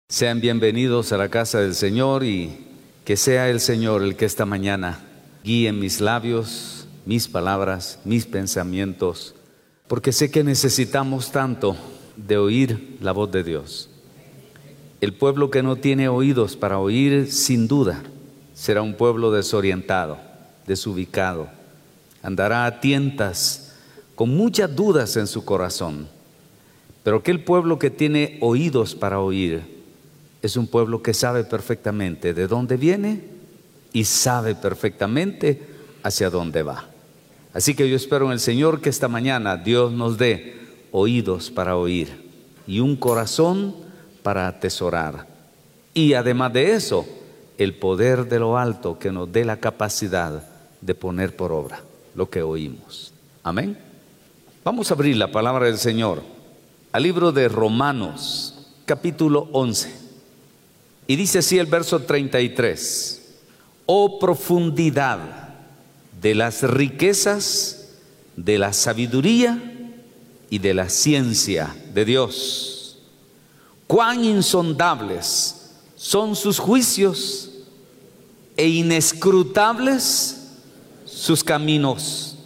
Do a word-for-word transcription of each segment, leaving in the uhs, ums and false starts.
Sean bienvenidos a la casa del Señor y que sea el Señor el que esta mañana guíe mis labios, mis palabras, mis pensamientos, porque sé que necesitamos tanto de oír la voz de Dios. El pueblo que no tiene oídos para oír, sin duda, será un pueblo desorientado, desubicado, andará a tientas, con muchas dudas en su corazón. Pero aquel pueblo que tiene oídos para oír, es un pueblo que sabe perfectamente de dónde viene y sabe perfectamente hacia dónde va. Así que yo espero en el Señor que esta mañana Dios nos dé oídos para oír y un corazón para atesorar. Y además de eso, el poder de lo alto que nos dé la capacidad de poner por obra lo que oímos. Amén. Vamos a abrir la palabra del Señor al libro de Romanos, capítulo once. Y dice así el verso treinta y tres: oh profundidad de las riquezas, de la sabiduría y de la ciencia de Dios. Cuán insondables son sus juicios e inescrutables sus caminos.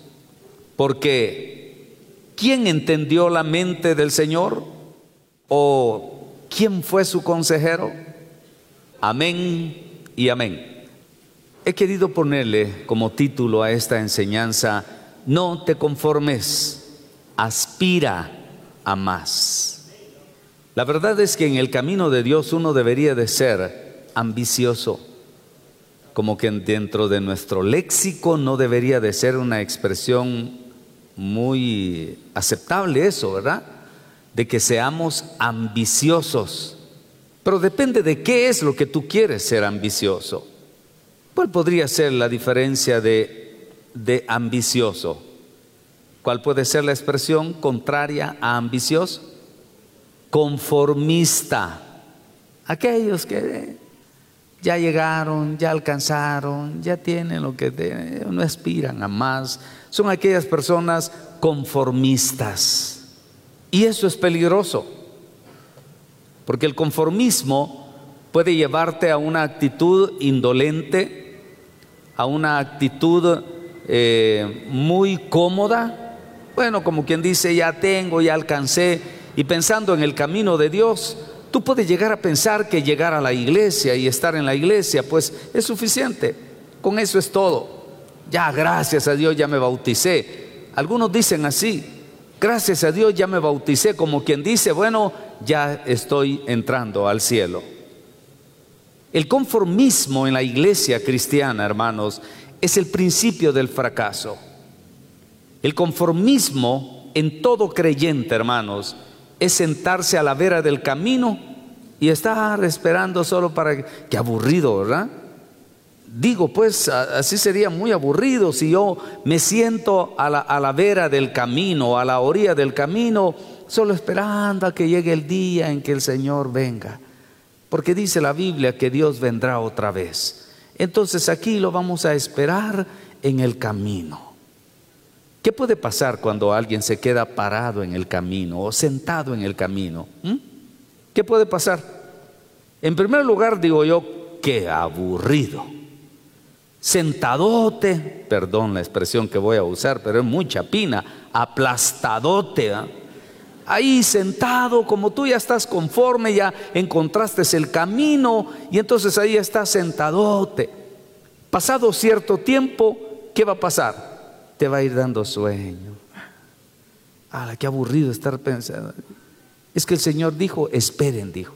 Porque ¿quién entendió la mente del Señor? ¿O quién fue su consejero? Amén y amén. He querido ponerle como título a esta enseñanza: no te conformes, aspira a más. La verdad es que en el camino de Dios uno debería de ser ambicioso. Como que dentro de nuestro léxico no debería de ser una expresión muy aceptable eso, ¿verdad? De que seamos ambiciosos. Pero depende de qué es lo que tú quieres ser ambicioso. ¿Cuál podría ser la diferencia de, de ambicioso? ¿Cuál puede ser la expresión contraria a ambicioso? Conformista. Aquellos que ya llegaron, ya alcanzaron, ya tienen lo que de, no aspiran a más. Son aquellas personas conformistas. Y eso es peligroso. Porque el conformismo puede llevarte a una actitud indolente, a una actitud eh, muy cómoda. Bueno, como quien dice, ya tengo, ya alcancé. Y pensando en el camino de Dios, tú puedes llegar a pensar que llegar a la iglesia y estar en la iglesia, pues es suficiente. Con eso es todo. Ya, gracias a Dios, ya me bauticé. Algunos dicen así. Gracias a Dios ya me bauticé, como quien dice, bueno, ya estoy entrando al cielo. El conformismo en la iglesia cristiana, hermanos, es el principio del fracaso. El conformismo en todo creyente, hermanos, es sentarse a la vera del camino y estar esperando solo para... Qué aburrido, ¿verdad? Digo, pues así sería muy aburrido si yo me siento a la, a la vera del camino, a la orilla del camino, solo esperando a que llegue el día en que el Señor venga. Porque dice la Biblia que Dios vendrá otra vez. Entonces aquí lo vamos a esperar en el camino. ¿Qué puede pasar cuando alguien se queda parado en el camino o sentado en el camino? ¿Mm? ¿Qué puede pasar? En primer lugar, digo yo, qué aburrido. Sentadote, perdón la expresión que voy a usar, pero es muy chapina, aplastadote, ¿eh? Ahí sentado, como tú ya estás conforme, ya encontraste el camino y entonces ahí estás sentadote. Pasado cierto tiempo, ¿qué va a pasar? Te va a ir dando sueño. ¡Hala, qué aburrido estar pensando! Es que el Señor dijo, esperen, dijo.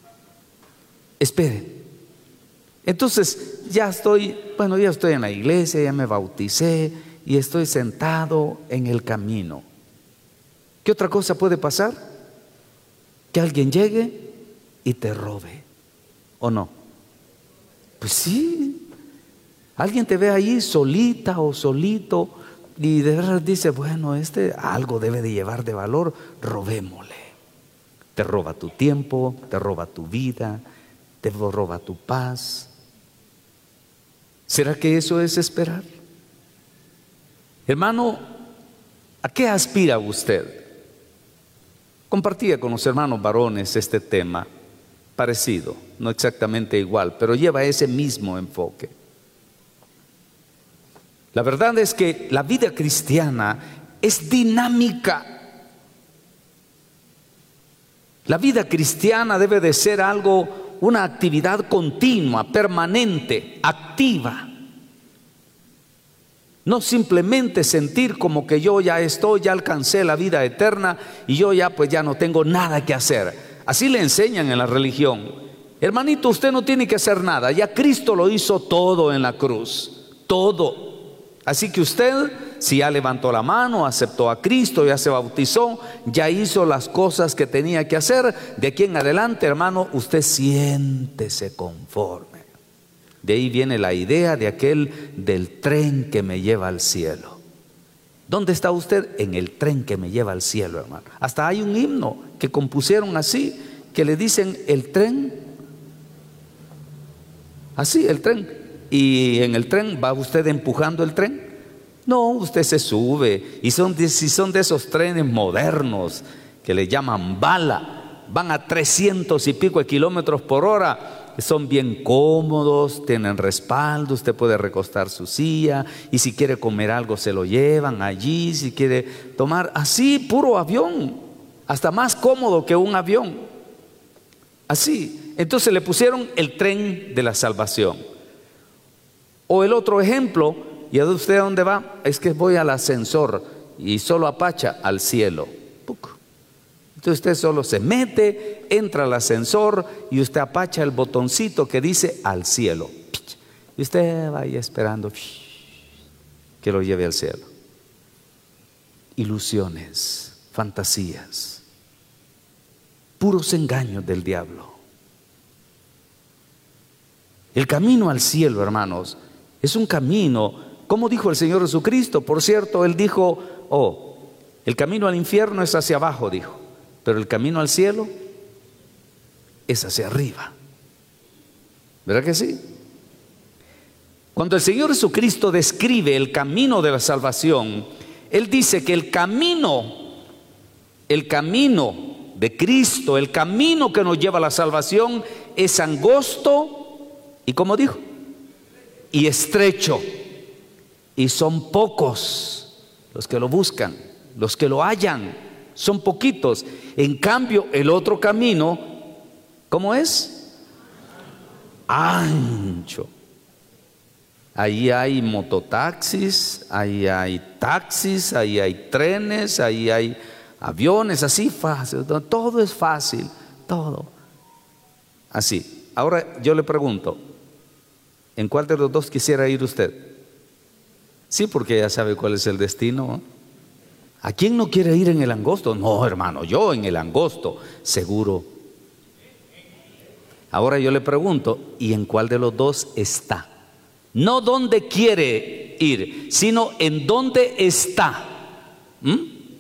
Esperen. Entonces ya estoy, bueno, ya estoy en la iglesia, ya me bauticé y estoy sentado en el camino. ¿Qué otra cosa puede pasar? Que alguien llegue y te robe, ¿o no? Pues sí, alguien te ve ahí solita o solito y de verdad dice, bueno, este algo debe de llevar de valor, robémosle. Te roba tu tiempo, te roba tu vida, te roba tu paz. ¿Será que eso es esperar? Hermano, ¿a qué aspira usted? Compartía con los hermanos varones este tema. parecido, no exactamente igual, pero lleva ese mismo enfoque. La verdad es que la vida cristiana es dinámica. La vida cristiana debe de ser algo, una actividad continua, permanente, activa. No simplemente sentir como que yo ya estoy, ya alcancé la vida eterna y yo ya pues ya no tengo nada que hacer. Así le enseñan en la religión. Hermanito, usted no tiene que hacer nada, ya Cristo lo hizo todo en la cruz, todo. Así que usted, si ya levantó la mano, aceptó a Cristo, ya se bautizó, ya hizo las cosas que tenía que hacer, de aquí en adelante, hermano, usted siéntese conforme. De ahí viene la idea de aquel del tren que me lleva al cielo. ¿Dónde está usted? En el tren que me lleva al cielo, hermano. Hasta hay un himno que compusieron así, que le dicen el tren, así, el tren. Y en el tren, ¿va usted empujando el tren? No, usted se sube. Y son de, si son de esos trenes modernos que le llaman bala, van a trescientos y pico de kilómetros por hora, son bien cómodos, tienen respaldo, usted puede recostar su silla, y si quiere comer algo se lo llevan allí, si quiere tomar, así, puro avión, hasta más cómodo que un avión, así. Entonces le pusieron el tren de la salvación. O el otro ejemplo, ¿y a usted a dónde va? Es que voy al ascensor y solo apacha al cielo. Entonces usted solo se mete, entra al ascensor y usted apacha el botoncito que dice al cielo. Y usted va ahí esperando que lo lleve al cielo. Ilusiones, fantasías, puros engaños del diablo. El camino al cielo, hermanos, es un camino, como dijo el Señor Jesucristo. Por cierto, Él dijo, oh, el camino al infierno es hacia abajo, dijo, pero el camino al cielo es hacia arriba. ¿Verdad que sí? Cuando el Señor Jesucristo describe el camino de la salvación, Él dice que el camino, el camino de Cristo, el camino que nos lleva a la salvación es angosto y, como dijo, y estrecho, y son pocos los que lo buscan, los que lo hallan, son poquitos. En cambio, el otro camino, ¿cómo es? Ancho. Ahí hay mototaxis, ahí hay taxis, ahí hay trenes, ahí hay aviones, así fácil, todo es fácil, todo. Así. Ahora yo le pregunto, ¿en cuál de los dos quisiera ir usted? Sí, porque ya sabe cuál es el destino. ¿A quién no quiere ir en el angosto? No, hermano, yo en el angosto, seguro. Ahora yo le pregunto, ¿y en cuál de los dos está? No dónde quiere ir, sino en dónde está. ¿Mm?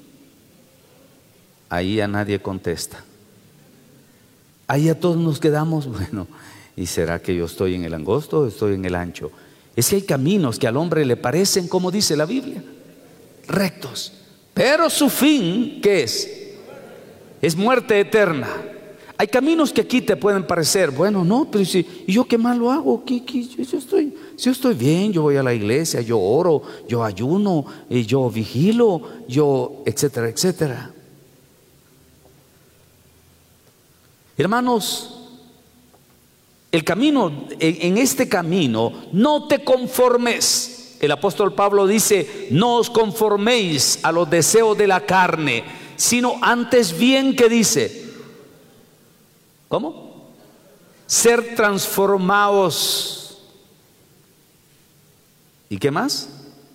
Ahí a nadie contesta. Ahí a todos nos quedamos, bueno, ¿y será que yo estoy en el angosto o estoy en el ancho? Es que hay caminos que al hombre le parecen, como dice la Biblia, rectos, pero su fin, ¿qué es? Es muerte eterna. Hay caminos que aquí te pueden parecer, bueno, no, pero si ¿y yo qué malo hago? ¿Qué, qué? Yo, yo estoy, si yo estoy bien, yo voy a la iglesia, yo oro, yo ayuno, y yo vigilo, yo, etcétera, etcétera. Hermanos, el camino, en este camino, no te conformes. El apóstol Pablo dice, no os conforméis a los deseos de la carne, sino antes bien, ¿qué dice? ¿Cómo? Ser transformados. ¿Y qué más?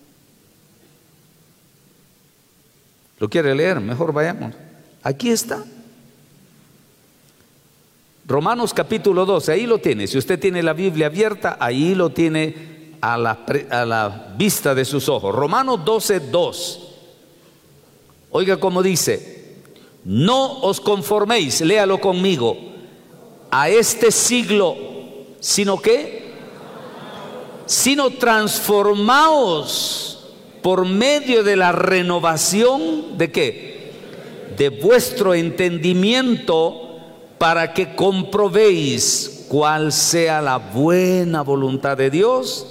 ¿Lo quiere leer? Mejor vayamos. Aquí está. Romanos capítulo doce, ahí lo tiene. Si usted tiene la Biblia abierta, ahí lo tiene a la, a la vista de sus ojos. Romanos doce, dos. Oiga cómo dice: no os conforméis, léalo conmigo, a este siglo, sino que, sino transformaos por medio de la renovación de qué, de vuestro entendimiento, para que comprobéis cuál sea la buena voluntad de Dios.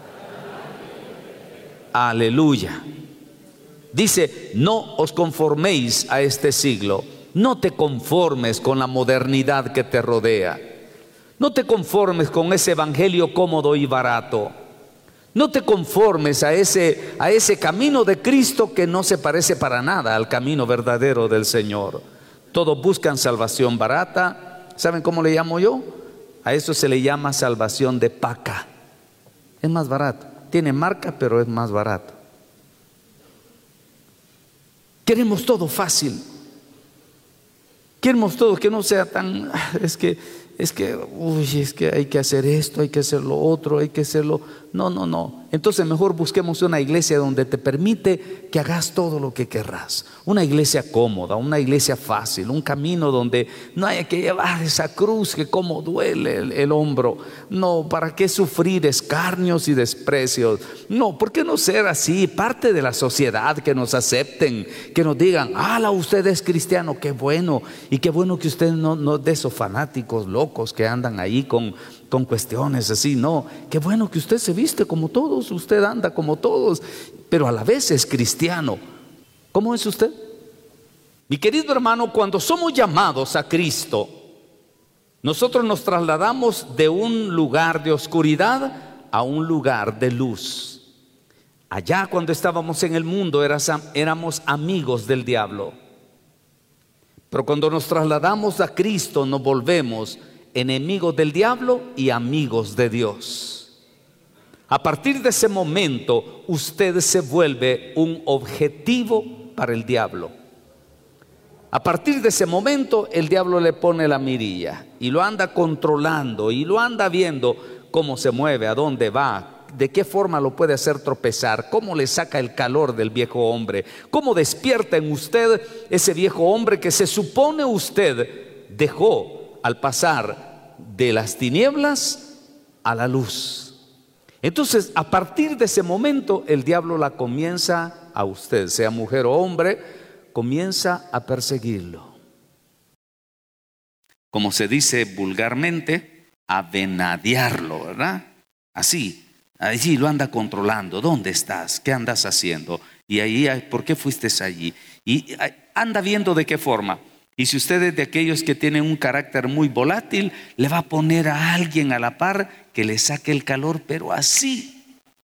Aleluya. Dice, no os conforméis a este siglo. No te conformes con la modernidad que te rodea. No te conformes con ese evangelio cómodo y barato. No te conformes a ese, a ese camino de Cristo que no se parece para nada al camino verdadero del Señor. Todos buscan salvación barata. ¿Saben cómo le llamo yo? A eso se le llama salvación de paca. Es más barato. Tiene marca, pero es más barato. Queremos todo fácil. Queremos todo que no sea tan, es que, es que, uy, es que hay que hacer esto, hay que hacer lo otro, hay que hacerlo. No, no, no. Entonces mejor busquemos una iglesia donde te permite que hagas todo lo que querrás. Una iglesia cómoda, una iglesia fácil, un camino donde no haya que llevar esa cruz que como duele el, el hombro. No, ¿para qué sufrir escarnios y desprecios? No, ¿por qué no ser así? Parte de la sociedad, que nos acepten, que nos digan, ¡hala, usted es cristiano! ¡Qué bueno! Y qué bueno que usted no, no de esos fanáticos locos que andan ahí con, con cuestiones así. No, qué bueno que usted se viste como todos, usted anda como todos, pero a la vez es cristiano. ¿Cómo es usted? Mi querido hermano, cuando somos llamados a Cristo, nosotros nos trasladamos de un lugar de oscuridad a un lugar de luz. Allá cuando estábamos en el mundo éramos amigos del diablo, pero cuando nos trasladamos a Cristo nos volvemos enemigos del diablo y amigos de Dios. A partir de ese momento usted se vuelve un objetivo para el diablo. A partir de ese momento el diablo le pone la mirilla y lo anda controlando y lo anda viendo cómo se mueve, a dónde va, de qué forma lo puede hacer tropezar, cómo le saca el calor del viejo hombre, cómo despierta en usted ese viejo hombre que se supone usted dejó al pasar de las tinieblas a la luz. Entonces, a partir de ese momento, el diablo la comienza a usted, sea mujer o hombre, comienza a perseguirlo. Como se dice vulgarmente, a venadearlo, ¿verdad? Así, allí lo anda controlando. ¿Dónde estás? ¿Qué andas haciendo? Y ahí, ¿por qué fuiste allí? Y anda viendo de qué forma. Y si usted es de aquellos que tienen un carácter muy volátil, le va a poner a alguien a la par que le saque el calor, pero así.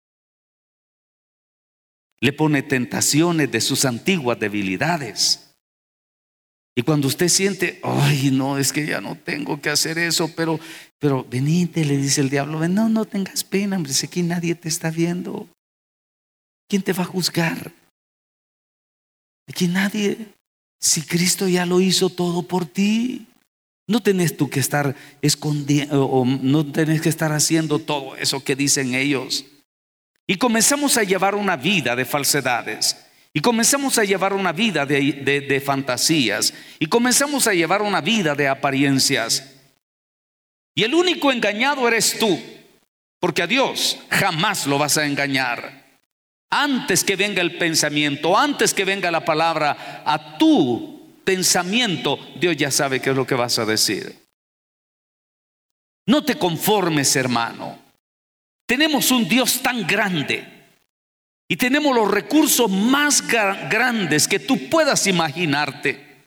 Le pone tentaciones de sus antiguas debilidades. Y cuando usted siente, ay, no, es que ya no tengo que hacer eso, pero, pero venite, le dice el diablo, ven, no, no tengas pena, hombre, si aquí nadie te está viendo. ¿Quién te va a juzgar? Aquí nadie. Si Cristo ya lo hizo todo por ti, no tenés tú que estar escondiendo o no tenés que estar haciendo todo eso que dicen ellos. Y comenzamos a llevar una vida de falsedades. Y comenzamos a llevar una vida de, de, de fantasías. Y comenzamos a llevar una vida de apariencias. Y el único engañado eres tú, porque a Dios jamás lo vas a engañar. Antes que venga el pensamiento, antes que venga la palabra, a tu pensamiento, Dios ya sabe qué es lo que vas a decir. No te conformes, hermano. Tenemos un Dios tan grande y tenemos los recursos más gra- grandes que tú puedas imaginarte.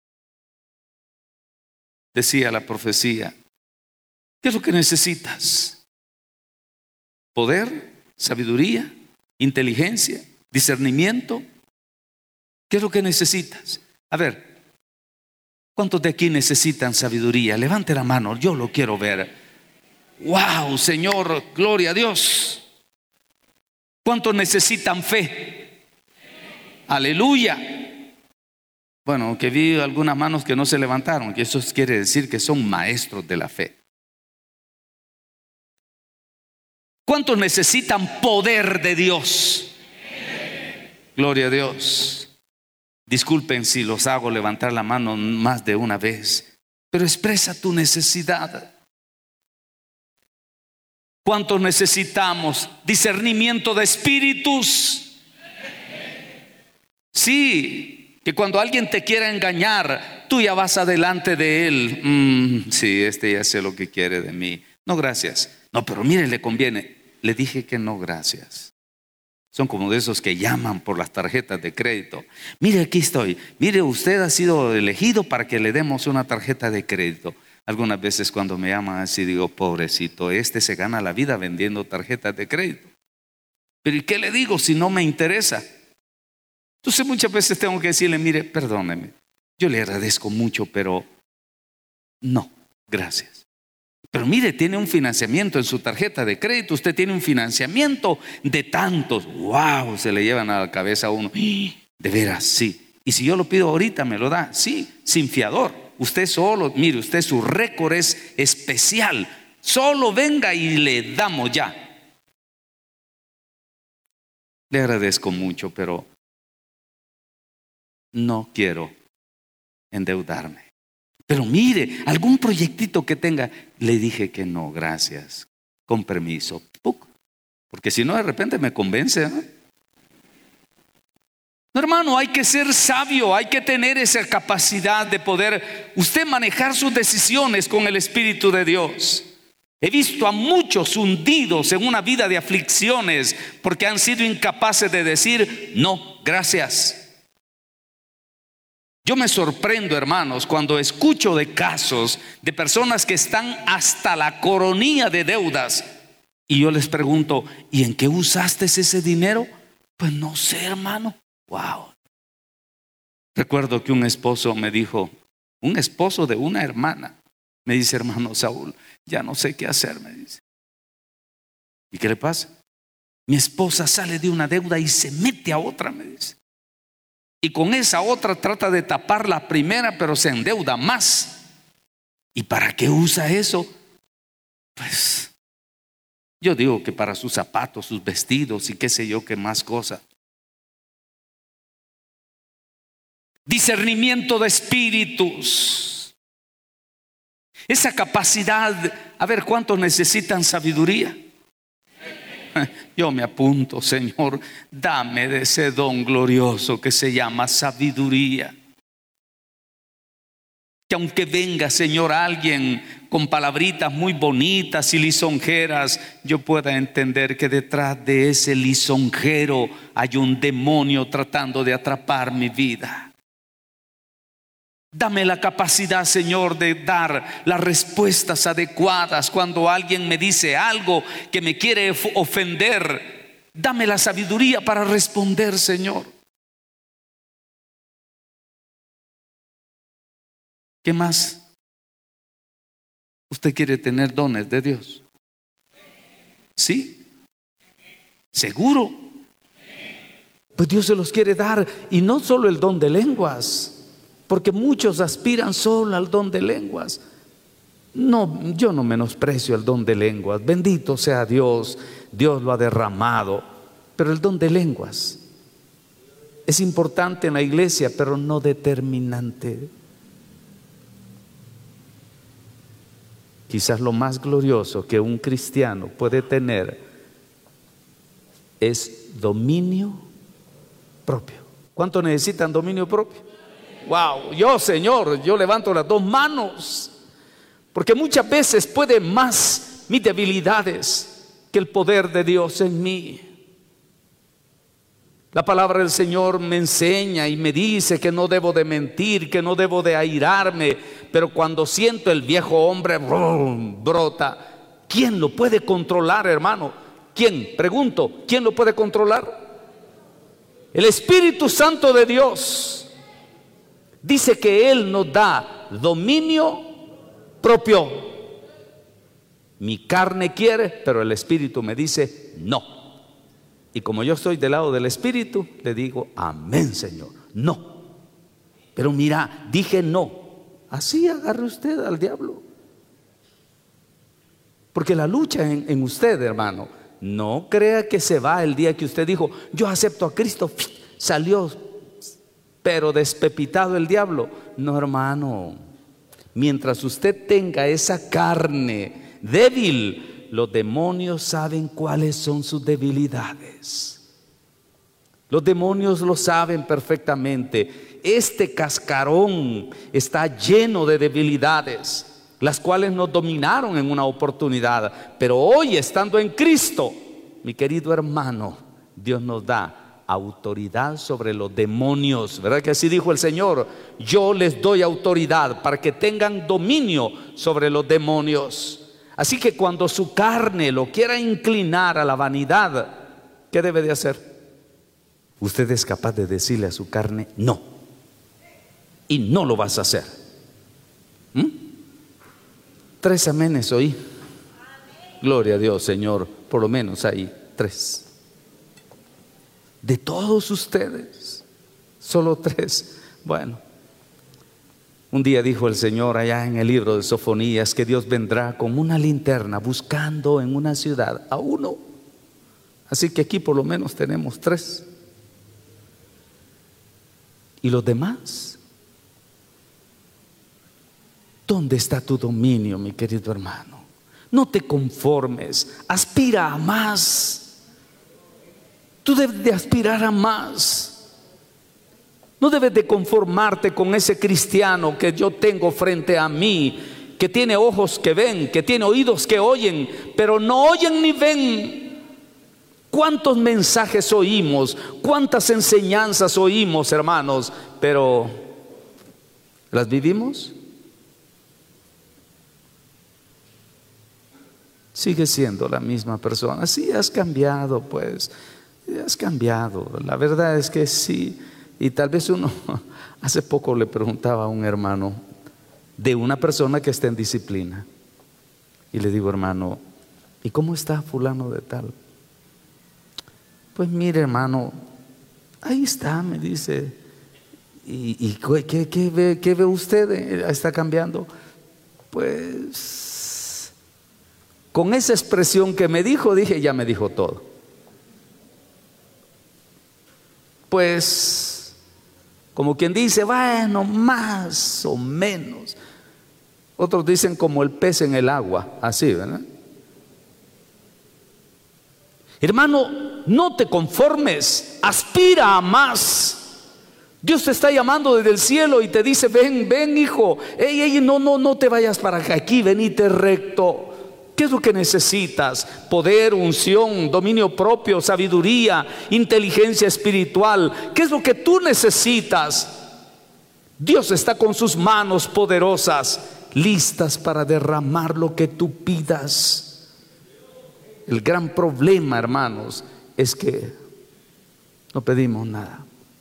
Decía la profecía, ¿qué es lo que necesitas? Poder, sabiduría, inteligencia, discernimiento. ¿Qué es lo que necesitas? A ver, ¿cuántos de aquí necesitan sabiduría? Levante la mano, yo lo quiero ver. Wow, Señor, gloria a Dios. ¿Cuántos necesitan fe? Aleluya. Bueno, que vi algunas manos que no se levantaron, que eso quiere decir que son maestros de la fe. ¿Cuántos necesitan poder de Dios? Gloria a Dios. Disculpen si los hago levantar la mano más de una vez, pero expresa tu necesidad. ¿Cuántos necesitamos discernimiento de espíritus? Sí, Que cuando alguien te quiera engañar, tú ya vas adelante de él. Mm, sí, este ya sé lo que quiere de mí. No, gracias. No, pero mire, le conviene. Le dije que no, gracias. Son como de esos que llaman por las tarjetas de crédito. Mire, aquí estoy. Mire, usted ha sido elegido para que le demos una tarjeta de crédito. Algunas veces cuando me llaman así digo, pobrecito, este se gana la vida vendiendo tarjetas de crédito. Pero ¿y qué le digo si no me interesa? Entonces muchas veces tengo que decirle, mire, perdóneme, yo le agradezco mucho, pero no, gracias. Pero mire, tiene un financiamiento en su tarjeta de crédito, usted tiene un financiamiento de tantos. Wow, se le llevan a la cabeza a uno. De veras, sí. Y si yo lo pido ahorita, me lo da. Sí, sin fiador. Usted solo, mire, usted su récord es especial. Solo venga y le damos ya. Le agradezco mucho, pero no quiero endeudarme. Pero mire, algún proyectito que tenga. Le dije que no, gracias. Con permiso. Porque si no, de repente me convence, ¿eh? No, hermano, hay que ser sabio. Hay que tener esa capacidad de poder usted manejar sus decisiones con el Espíritu de Dios. He visto a muchos hundidos en una vida de aflicciones porque han sido incapaces de decir no, gracias. Yo me sorprendo, hermanos, cuando escucho de casos de personas que están hasta la coronilla de deudas y yo les pregunto, ¿y en qué usaste ese dinero? Pues no sé, hermano. Wow. Recuerdo que un esposo me dijo, un esposo de una hermana, me dice, hermano Saúl, ya no sé qué hacer, me dice. ¿Y qué le pasa? Mi esposa sale de una deuda y se mete a otra, me dice. Y con esa otra trata de tapar la primera, pero se endeuda más. ¿Y para qué usa eso? Pues yo digo que para sus zapatos, sus vestidos y qué sé yo qué más cosas. Discernimiento de espíritus. Esa capacidad, a ver cuántos necesitan sabiduría. Yo me apunto, Señor, dame de ese don glorioso que se llama sabiduría. Que aunque venga, Señor, alguien con palabritas muy bonitas y lisonjeras, yo pueda entender que detrás de ese lisonjero hay un demonio tratando de atrapar mi vida. Dame la capacidad, Señor, de dar las respuestas adecuadas cuando alguien me dice algo que me quiere ofender. Dame la sabiduría para responder, Señor. ¿Qué más? ¿Usted quiere tener dones de Dios? ¿Sí? ¿Seguro? Pues Dios se los quiere dar, y no solo el don de lenguas. Porque muchos aspiran solo al don de lenguas. No, yo no menosprecio el don de lenguas. Bendito sea Dios, Dios lo ha derramado. Pero el don de lenguas es importante en la iglesia, pero no determinante. Quizás lo más glorioso que un cristiano puede tener es dominio propio. ¿Cuánto necesitan dominio propio? Wow, yo, Señor, yo levanto las dos manos, porque muchas veces puede más mis debilidades que el poder de Dios en mí. La palabra del Señor me enseña y me dice que no debo de mentir, que no debo de airarme, pero cuando siento el viejo hombre brum, brota, ¿quién lo puede controlar, hermano? ¿Quién? Pregunto, ¿quién lo puede controlar? El Espíritu Santo de Dios. Dice que Él nos da dominio propio. Mi carne quiere, pero el Espíritu me dice no. Y como yo estoy del lado del Espíritu, le digo amén, Señor, no. Pero mira, dije no. Así agarre usted al diablo. Porque la lucha en, en usted, hermano, no crea que se va el día que usted dijo yo acepto a Cristo, salió pero despepitado el diablo. No, hermano, mientras usted tenga esa carne débil, los demonios saben cuáles son sus debilidades. Los demonios lo saben perfectamente Este cascarón está lleno de debilidades, las cuales nos dominaron en una oportunidad. Pero hoy, estando en Cristo, mi querido hermano, Dios nos da autoridad sobre los demonios. ¿Verdad que así dijo el Señor? Yo les doy autoridad para que tengan dominio sobre los demonios. Así que cuando su carne lo quiera inclinar a la vanidad, ¿qué debe de hacer? Usted es capaz de decirle a su carne no, y no lo vas a hacer. ¿Mm? Tres amenes oí. Gloria a Dios, Señor. Por lo menos hay tres. De todos ustedes, solo tres. Bueno, un día dijo el Señor allá en el libro de Sofonías que Dios vendrá con una linterna buscando en una ciudad a uno. Así que aquí por lo menos tenemos tres. ¿Y los demás? ¿Dónde está tu dominio, mi querido hermano? No te conformes, aspira a más. Tú debes de aspirar a más. No debes de conformarte con ese cristiano que yo tengo frente a mí, que tiene ojos que ven, que tiene oídos que oyen, pero no oyen ni ven. ¿Cuántos mensajes oímos? ¿Cuántas enseñanzas oímos, hermanos? Pero ¿las vivimos? Sigue siendo la misma persona. Sí, has cambiado, pues. Has cambiado. La verdad es que sí. Y tal vez uno, hace poco le preguntaba a un hermano de una persona que está en disciplina. Y le digo, hermano, ¿y cómo está fulano de tal? Pues mire, hermano, ahí está, me dice. ¿Y, y qué, qué, ve, qué ve usted? ¿Está cambiando? Pues con esa expresión que me dijo, dije, ya me dijo todo. Pues como quien dice, bueno, más o menos. Otros dicen como el pez en el agua, así, ¿verdad? Hermano, no te conformes, aspira a más. Dios te está llamando desde el cielo y te dice, ven, ven hijo, ey, ey, no, no, no te vayas para aquí, venite recto. ¿Qué es lo que necesitas? Poder, unción, dominio propio, sabiduría, inteligencia espiritual. ¿Qué es lo que tú necesitas? Dios está con sus manos poderosas, listas para derramar lo que tú pidas. El gran problema, hermanos, es que no pedimos nada.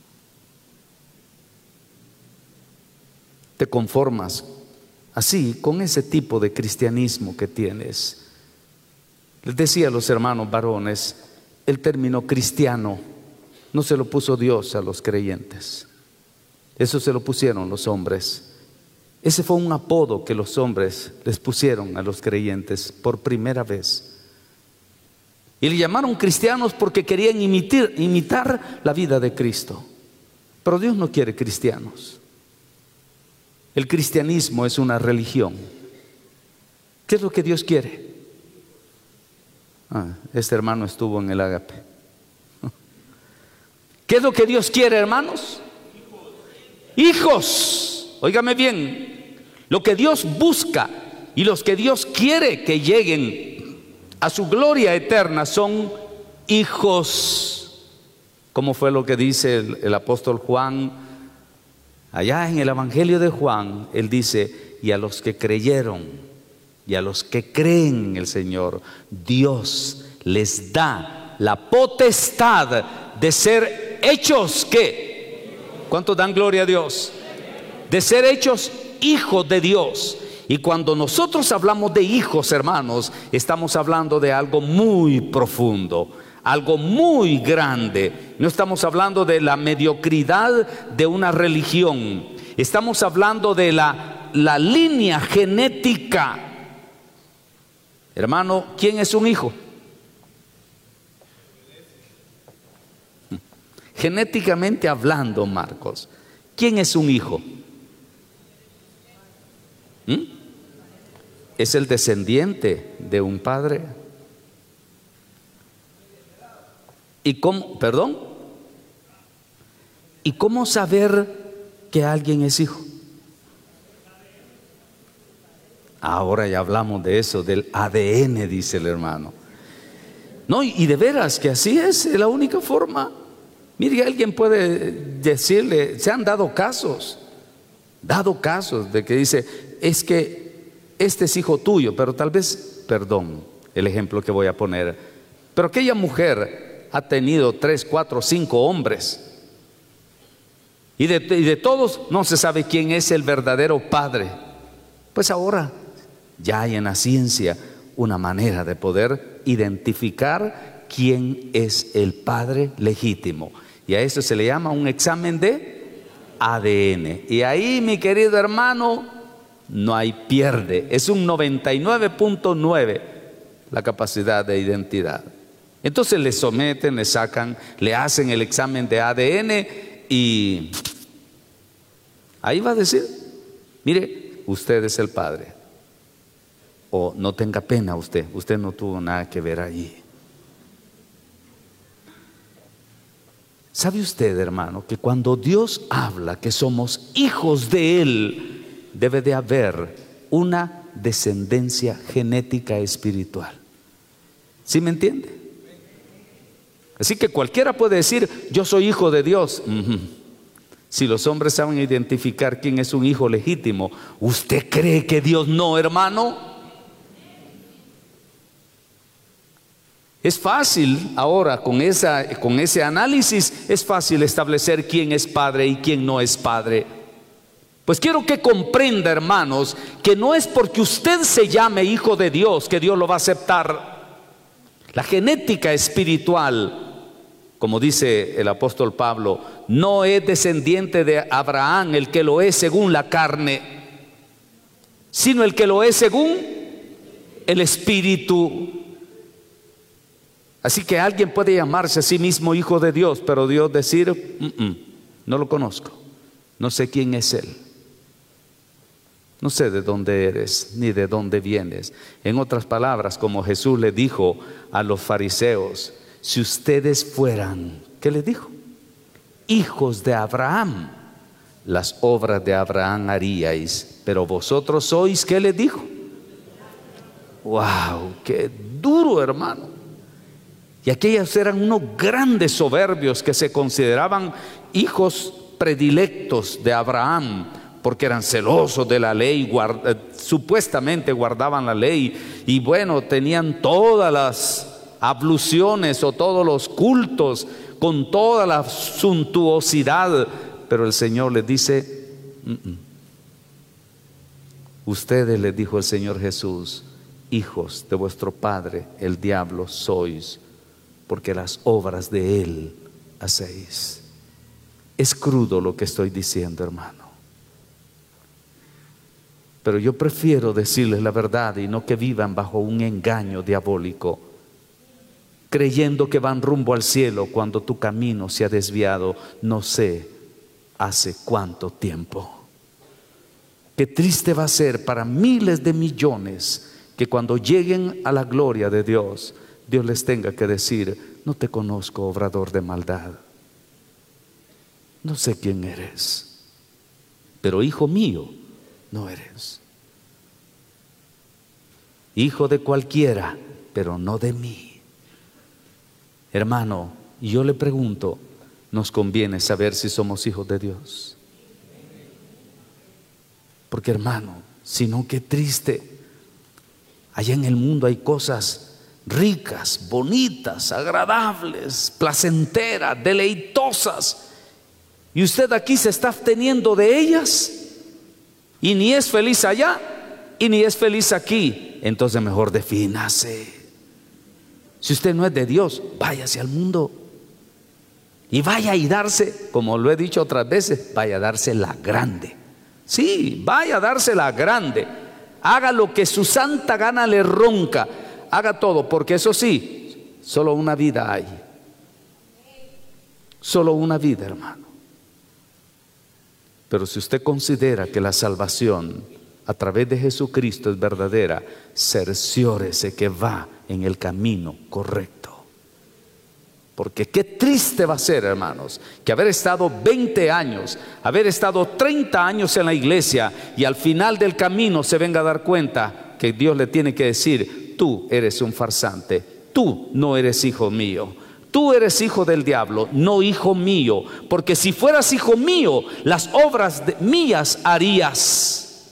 Te conformas así con ese tipo de cristianismo que tienes. Les decía a los hermanos varones, el término cristiano no se lo puso Dios a los creyentes. Eso se lo pusieron los hombres. Ese fue un apodo que los hombres les pusieron a los creyentes por primera vez. Y le llamaron cristianos porque querían imitar, imitar la vida de Cristo. Pero Dios no quiere cristianos. El cristianismo es una religión. ¿Qué es lo que Dios quiere? Ah, este hermano estuvo en el Ágape. ¿Qué es lo que Dios quiere, hermanos? Hijos. Óigame bien. Lo que Dios busca y los que Dios quiere que lleguen a su gloria eterna son hijos. Como fue lo que dice el, el apóstol Juan allá en el Evangelio de Juan. Él dice, y a los que creyeron y a los que creen en el Señor, Dios les da la potestad de ser hechos, ¿qué? ¿Cuántos dan gloria a Dios? De ser hechos hijos de Dios. Y cuando nosotros hablamos de hijos, hermanos, estamos hablando de algo muy profundo, algo muy grande. No estamos hablando de la mediocridad de una religión. Estamos hablando de la, la línea genética. Hermano, ¿quién es un hijo? Genéticamente hablando, Marcos, ¿quién es un hijo? ¿Mm? Es el descendiente de un padre. ¿Y cómo, perdón? ¿Y cómo saber que alguien es hijo? Ahora ya hablamos de eso, del A D N, dice el hermano. No, y de veras que así es, es la única forma. Mire, alguien puede decirle, se han dado casos, dado casos de que dice, es que este es hijo tuyo, pero tal vez, perdón, el ejemplo que voy a poner, pero aquella mujer ha tenido tres, cuatro, cinco hombres, y de, y de todos no se sabe quién es el verdadero padre. Pues ahora ya hay en la ciencia una manera de poder identificar quién es el padre legítimo, y a eso se le llama un examen de A D N. Y ahí, mi querido hermano, no hay pierde, es un noventa y nueve punto nueve la capacidad de identidad. Entonces le someten, le sacan, le hacen el examen de A D N y ahí va a decir, mire, usted es el padre. O no tenga pena usted, usted no tuvo nada que ver allí. ¿Sabe usted, hermano, que cuando Dios habla que somos hijos de Él, debe de haber una descendencia genética espiritual? ¿Sí me entiende? Así que cualquiera puede decir, yo soy hijo de Dios. Uh-huh. Si los hombres saben identificar quién es un hijo legítimo, ¿usted cree que Dios no, hermano? Es fácil ahora con, esa, con ese análisis, es fácil establecer quién es padre y quién no es padre. Pues quiero que comprenda, hermanos, que no es porque usted se llame hijo de Dios que Dios lo va a aceptar. La genética espiritual, como dice el apóstol Pablo, no es descendiente de Abraham el que lo es según la carne, sino el que lo es según el Espíritu. Así que alguien puede llamarse a sí mismo hijo de Dios, pero Dios decir, Mm-mm, no lo conozco, no sé quién es Él, no sé de dónde eres ni de dónde vienes. En otras palabras, como Jesús le dijo a los fariseos, si ustedes fueran, ¿qué les dijo? Hijos de Abraham, las obras de Abraham haríais, pero vosotros sois, ¿qué les dijo? ¡Wow! ¡Qué duro, hermano! Y aquellos eran unos grandes soberbios que se consideraban hijos predilectos de Abraham, porque eran celosos de la ley, guard, eh, supuestamente guardaban la ley, y bueno, tenían todas las abluciones o todos los cultos con toda la suntuosidad, pero el Señor les dice, Mm-mm. ustedes, les dijo el Señor Jesús, hijos de vuestro padre el diablo sois, porque las obras de él hacéis. Es crudo lo que estoy diciendo, hermano, pero yo prefiero decirles la verdad y no que vivan bajo un engaño diabólico, creyendo que van rumbo al cielo cuando tu camino se ha desviado no sé hace cuánto tiempo. Qué triste va a ser para miles de millones que cuando lleguen a la gloria de Dios, Dios les tenga que decir, no te conozco, obrador de maldad, no sé quién eres, pero hijo mío no eres, hijo de cualquiera, pero no de mí. Hermano, yo le pregunto, ¿nos conviene saber si somos hijos de Dios? Porque, hermano, si no, qué triste. Allá en el mundo hay cosas ricas, bonitas, agradables, placenteras, deleitosas, y usted aquí se está absteniendo de ellas y ni es feliz allá y ni es feliz aquí. Entonces mejor defínase. Si usted no es de Dios, váyase al mundo y vaya y darse, como lo he dicho otras veces, vaya a darse la grande. Sí, vaya a darse la grande. Haga lo que su santa gana le ronca. Haga todo, porque eso sí, solo una vida hay. Solo una vida, hermano. Pero si usted considera que la salvación a través de Jesucristo es verdadera, cerciórese que va en el camino correcto. Porque qué triste va a ser, hermanos, que haber estado veinte años, haber estado treinta años en la iglesia y al final del camino se venga a dar cuenta que Dios le tiene que decir: tú eres un farsante, tú no eres hijo mío, tú eres hijo del diablo, no hijo mío, porque si fueras hijo mío, las obras de, mías harías.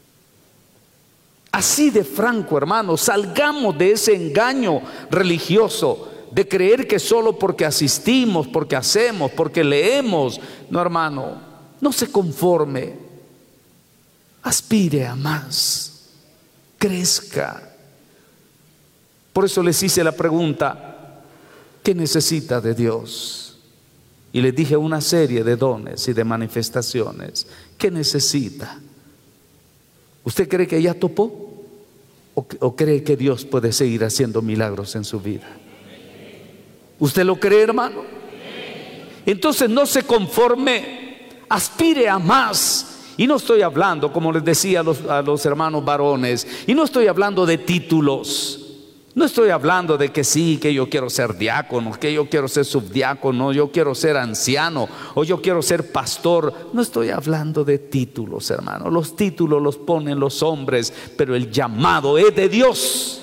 Así de franco, hermanos, salgamos de ese engaño religioso de creer que solo porque asistimos, porque hacemos, porque leemos. No, hermano, no se conforme, aspire a más, crezca. Por eso les hice la pregunta: ¿qué necesita de Dios? Y les dije una serie de dones y de manifestaciones. ¿Qué necesita? ¿Usted cree que ya topó? ¿O, o cree que Dios puede seguir haciendo milagros en su vida? ¿Usted lo cree, hermano? Entonces no se conforme, aspire a más. Y no estoy hablando, como les decía a los, a los hermanos varones, y no estoy hablando de títulos. No estoy hablando de que sí, que yo quiero ser diácono, que yo quiero ser subdiácono, yo quiero ser anciano, o yo quiero ser pastor. No estoy hablando de títulos, hermano. Los títulos los ponen los hombres, pero el llamado es de Dios.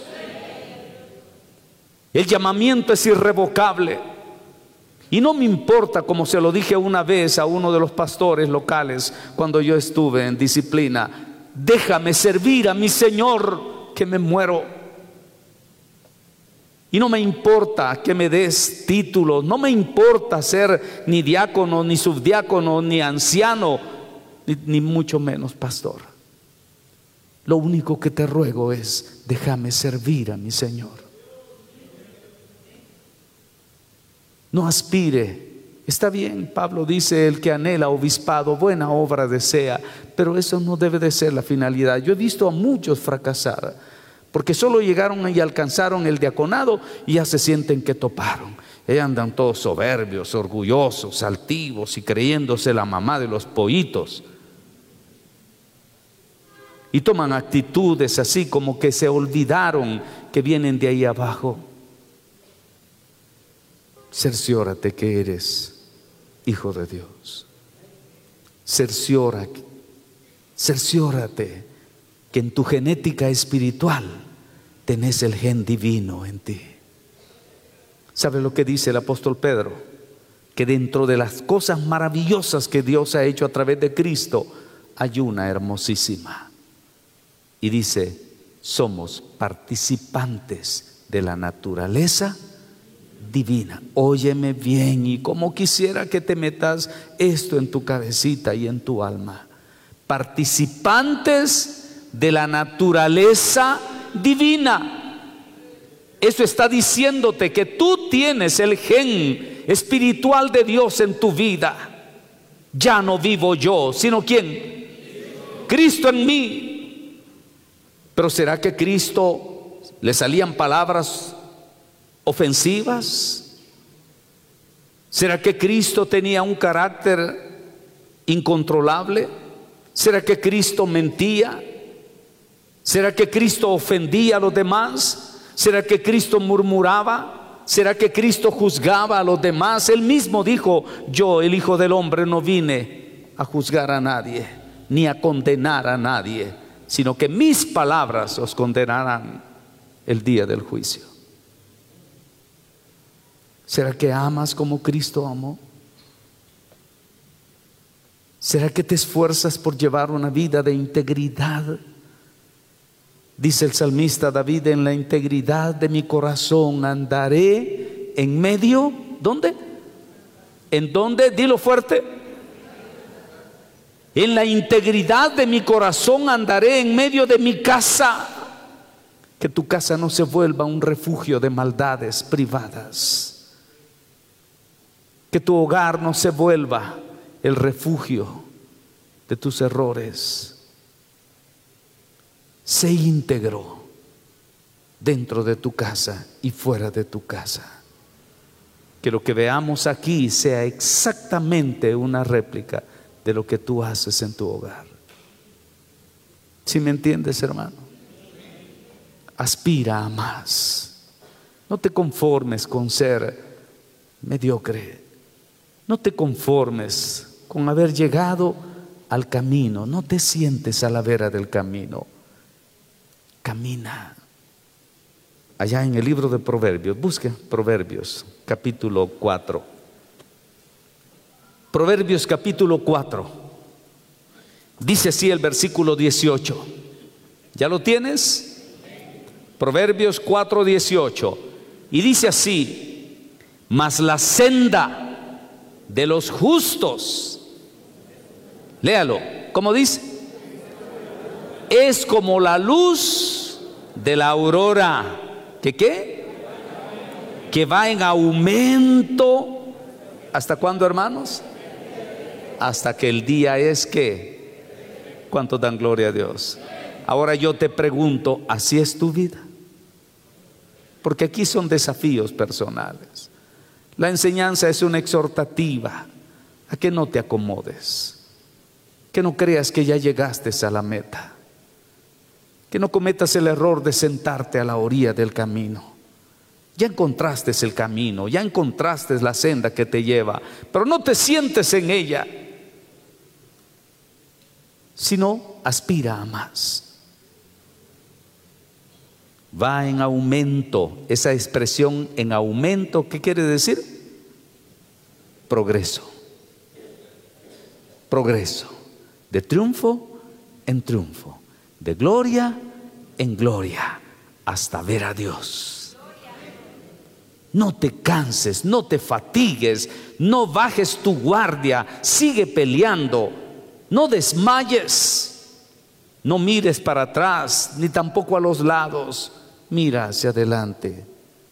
El llamamiento es irrevocable. Y no me importa, como se lo dije una vez a uno de los pastores locales cuando yo estuve en disciplina: déjame servir a mi Señor, que me muero. Y no me importa que me des títulos, no me importa ser ni diácono, ni subdiácono, ni anciano, ni, ni mucho menos pastor. Lo único que te ruego es: déjame servir a mi Señor. No aspire. Está bien, Pablo dice: el que anhela obispado, buena obra desea. Pero eso no debe de ser la finalidad. Yo he visto a muchos fracasar, porque solo llegaron y alcanzaron el diaconado y ya se sienten que toparon. Ellos andan todos soberbios, orgullosos, altivos y creyéndose la mamá de los pollitos. Y toman actitudes así como que se olvidaron que vienen de ahí abajo. Cerciórate que eres hijo de Dios. Cerciora, cerciórate que en tu genética espiritual tenés el gen divino en ti. ¿Sabe lo que dice el apóstol Pedro? Que dentro de las cosas maravillosas que Dios ha hecho a través de Cristo, hay una hermosísima. Y dice: somos participantes de la naturaleza divina. Óyeme bien, y como quisiera que te metas esto en tu cabecita y en tu alma: participantes de la naturaleza divina. Eso está diciéndote que tú tienes el gen espiritual de Dios en tu vida. Ya no vivo yo, sino ¿quién? Cristo en mí. Pero ¿será que Cristo le salían palabras ofensivas? ¿Será que Cristo tenía un carácter incontrolable? ¿Será que Cristo mentía? ¿Será que Cristo ofendía a los demás? ¿Será que Cristo murmuraba? ¿Será que Cristo juzgaba a los demás? Él mismo dijo: yo, el Hijo del Hombre, no vine a juzgar a nadie, ni a condenar a nadie, sino que mis palabras os condenarán el día del juicio. ¿Será que amas como Cristo amó? ¿Será que te esfuerzas por llevar una vida de integridad? Dice el salmista David: en la integridad de mi corazón andaré en medio. ¿Dónde? ¿En dónde? Dilo fuerte. En la integridad de mi corazón andaré en medio de mi casa. Que tu casa no se vuelva un refugio de maldades privadas. Que tu hogar no se vuelva el refugio de tus errores. Sé íntegro dentro de tu casa y fuera de tu casa. Que lo que veamos aquí sea exactamente una réplica de lo que tú haces en tu hogar. ¿Sí me entiendes, hermano? Aspira a más. No te conformes con ser mediocre. No te conformes con haber llegado al camino. No te sientes a la vera del camino. Camina. Allá en el libro de Proverbios, busque Proverbios capítulo cuatro. Proverbios capítulo cuatro. Dice así el versículo dieciocho. ¿Ya lo tienes? Proverbios cuatro dieciocho. Y dice así: mas la senda de los justos, léalo, ¿cómo dice? Es como la luz de la aurora. ¿Que qué? Que va en aumento. ¿Hasta cuándo, hermanos? Hasta que el día es que. ¿Cuánto dan gloria a Dios? Ahora yo te pregunto, ¿así es tu vida? Porque aquí son desafíos personales. La enseñanza es una exhortativa a que no te acomodes, que no creas que ya llegaste a la meta, que no cometas el error de sentarte a la orilla del camino. Ya encontraste el camino, ya encontraste la senda que te lleva, pero no te sientes en ella, sino aspira a más. Va en aumento. Esa expresión en aumento, ¿qué quiere decir? Progreso. Progreso. De triunfo en triunfo. De gloria en gloria. Hasta ver a Dios. No te canses, no te fatigues, no bajes tu guardia. Sigue peleando. No desmayes. No mires para atrás, ni tampoco a los lados. Mira hacia adelante.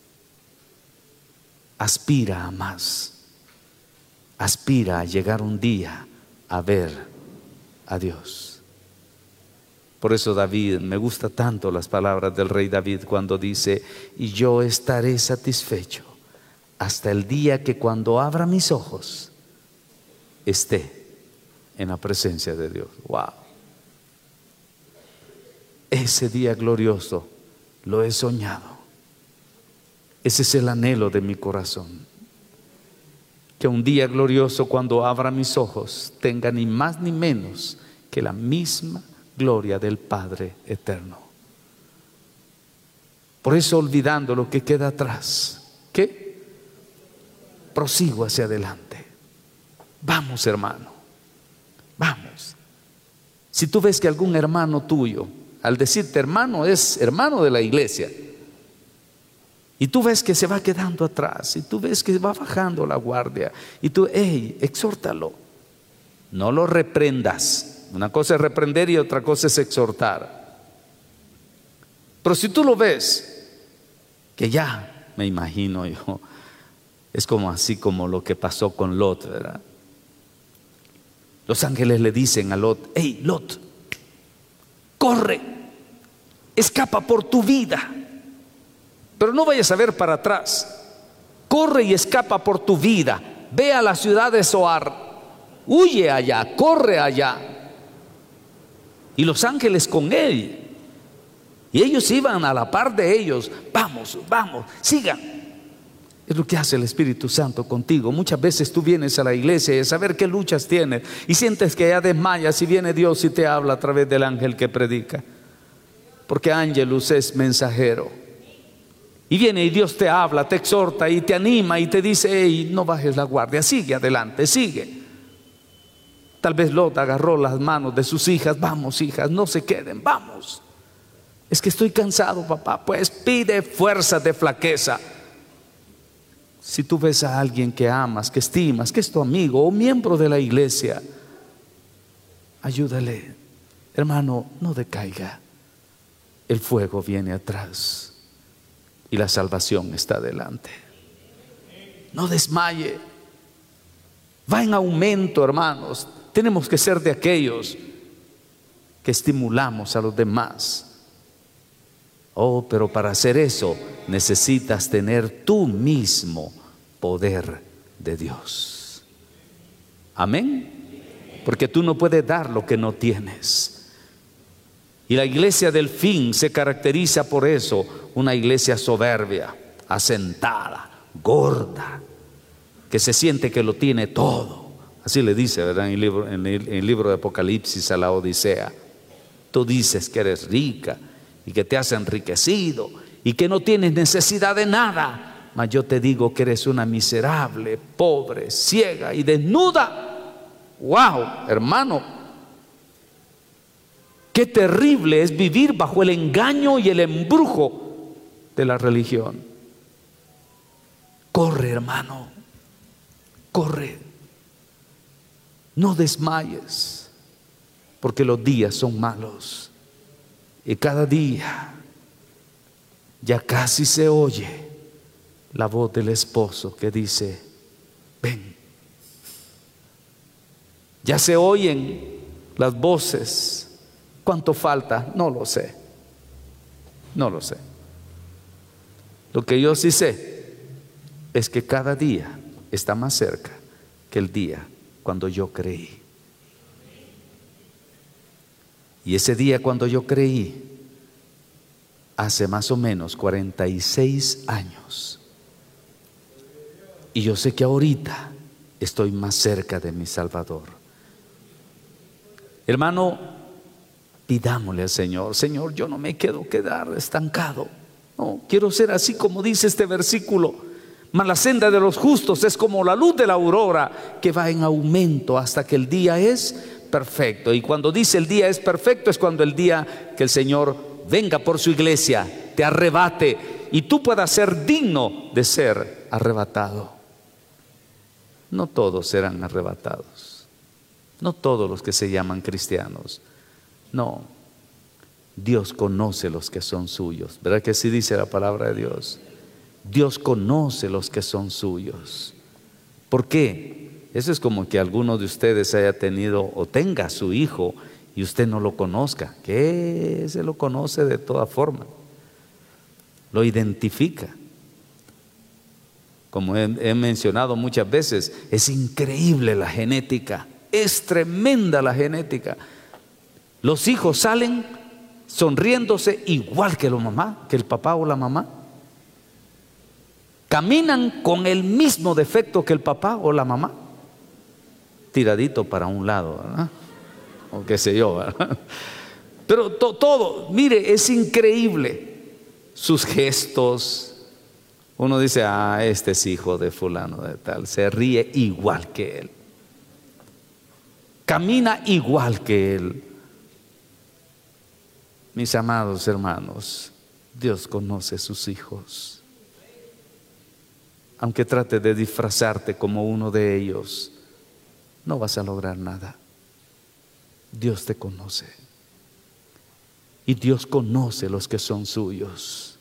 Aspira a más. Aspira a llegar un día a ver a Dios. Por eso David, me gusta tanto las palabras del rey David cuando dice: y yo estaré satisfecho hasta el día que cuando abra mis ojos esté en la presencia de Dios. Wow. Ese día glorioso lo he soñado. Ese es el anhelo de mi corazón. Que un día glorioso, cuando abra mis ojos, tenga ni más ni menos que la misma gloria del Padre eterno. Por eso, olvidando lo que queda atrás, ¿qué? Prosigo hacia adelante. Vamos, hermano. Vamos. Si tú ves que algún hermano tuyo, al decirte hermano, es hermano de la iglesia, y tú ves que se va quedando atrás, y tú ves que va bajando la guardia, y tú, hey, exhórtalo. No lo reprendas. Una cosa es reprender y otra cosa es exhortar. Pero si tú lo ves que ya, me imagino yo, es como así como lo que pasó con Lot, ¿verdad? Los ángeles le dicen a Lot: hey, Lot, corre, escapa por tu vida, pero no vayas a ver para atrás. Corre y escapa por tu vida. Ve a la ciudad de Zoar, huye allá, corre allá. Y los ángeles con él, y ellos iban a la par de ellos. Vamos, vamos, sigan. Es lo que hace el Espíritu Santo contigo. Muchas veces tú vienes a la iglesia y a saber qué luchas tienes, y sientes que ya desmayas, y viene Dios y te habla a través del ángel que predica. Porque Ángelus es mensajero. Y viene y Dios te habla, te exhorta y te anima y te dice: hey, no bajes la guardia, sigue adelante, sigue. Tal vez Lot agarró las manos de sus hijas: vamos, hijas, no se queden, vamos. Es que estoy cansado, papá. Pues pide fuerzas de flaqueza. Si tú ves a alguien que amas, que estimas, que es tu amigo o miembro de la iglesia, ayúdale. Hermano, no decaiga. El fuego viene atrás y la salvación está delante. No desmaye. Va en aumento, hermanos. Tenemos que ser de aquellos que estimulamos a los demás. Oh, pero para hacer eso necesitas tener tú mismo poder de Dios. Amén. Porque tú no puedes dar lo que no tienes. Y la iglesia del fin se caracteriza por eso: una iglesia soberbia, asentada, gorda, que se siente que lo tiene todo. Así le dice, ¿verdad? En el libro, en el, en el libro de Apocalipsis a la Odisea. Tú dices que eres rica y que te has enriquecido y que no tienes necesidad de nada, mas yo te digo que eres una miserable, pobre, ciega y desnuda. ¡Wow, hermano! Qué terrible es vivir bajo el engaño y el embrujo de la religión. Corre, hermano, corre. No desmayes, porque los días son malos. Y cada día ya casi se oye la voz del esposo que dice: ven. Ya se oyen las voces. ¿Cuánto falta? No lo sé. No lo sé. Lo que yo sí sé es que cada día está más cerca que el día cuando yo creí. Y ese día cuando yo creí, hace más o menos cuarenta y seis años. Y yo sé que ahorita estoy más cerca de mi Salvador. Hermano, pidámosle al Señor: Señor, yo no me quiero quedar estancado. No, quiero ser así como dice este versículo. Mas la senda de los justos es como la luz de la aurora, que va en aumento hasta que el día es perfecto. Y cuando dice el día es perfecto, es cuando el día que el Señor venga por su iglesia, te arrebate y tú puedas ser digno de ser arrebatado. No todos serán arrebatados, no todos los que se llaman cristianos. No, Dios conoce los que son suyos. ¿Verdad que así dice la palabra de Dios? Dios conoce los que son suyos. ¿Por qué? Eso es como que alguno de ustedes haya tenido o tenga a su hijo y usted no lo conozca. Que se lo conoce de toda forma, lo identifica. Como he, he mencionado muchas veces, es increíble la genética, es tremenda la genética. Los hijos salen sonriéndose igual que la mamá, que el papá o la mamá. Caminan con el mismo defecto que el papá o la mamá, tiradito para un lado, ¿verdad? O qué sé yo, ¿verdad? Pero to, todo, mire, es increíble. Sus gestos, uno dice: ah, este es hijo de fulano de tal. Se ríe igual que él, camina igual que él. Mis amados hermanos, Dios conoce a sus hijos. Aunque trate de disfrazarte como uno de ellos, no vas a lograr nada. Dios te conoce. Y Dios conoce los que son suyos.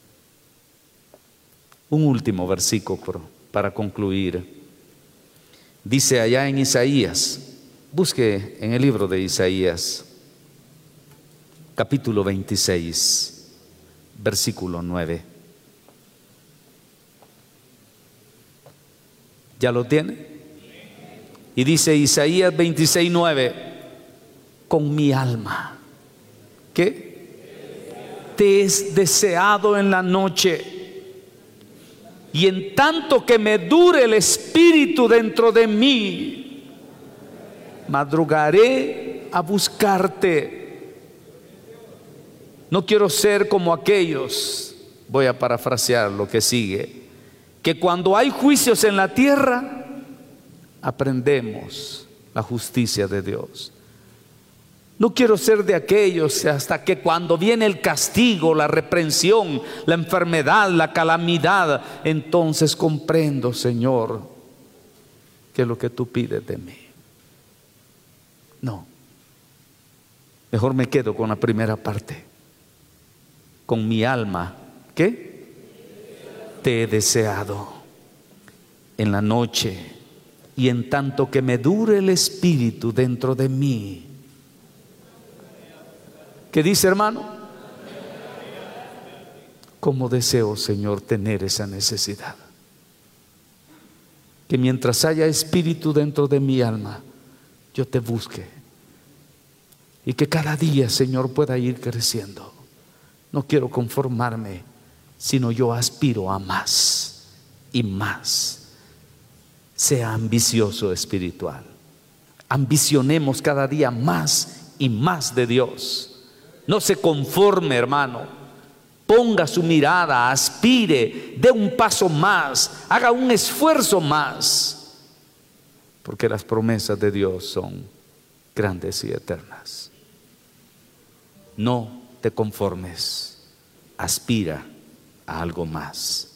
Un último versículo para concluir. Dice allá en Isaías, busque en el libro de Isaías, capítulo veintiséis, versículo nueve. ¿Ya lo tiene? Y dice Isaías veintiséis, nueve: con mi alma, ¿qué? Te es deseado en la noche, y en tanto que me dure el espíritu dentro de mí, madrugaré a buscarte. No quiero ser como aquellos, voy a parafrasear lo que sigue, que cuando hay juicios en la tierra, aprendemos la justicia de Dios. No quiero ser de aquellos hasta que cuando viene el castigo, la reprensión, la enfermedad, la calamidad, entonces comprendo, Señor, que es lo que tú pides de mí. No, mejor me quedo con la primera parte. Con mi alma, ¿qué? Te he deseado en la noche, y en tanto que me dure el espíritu dentro de mí. ¿Qué dice, hermano? ¿Cómo deseo, Señor, tener esa necesidad? Que mientras haya espíritu dentro de mi alma, yo te busque, y que cada día, Señor, pueda ir creciendo. No quiero conformarme, sino yo aspiro a más y más. sea ambicioso espiritual. Ambicionemos cada día más y más de Dios. No se conforme, hermano. Ponga su mirada, aspire, dé un paso más, haga un esfuerzo más, porque las promesas de Dios son grandes y eternas. No te conformes, aspira a algo más.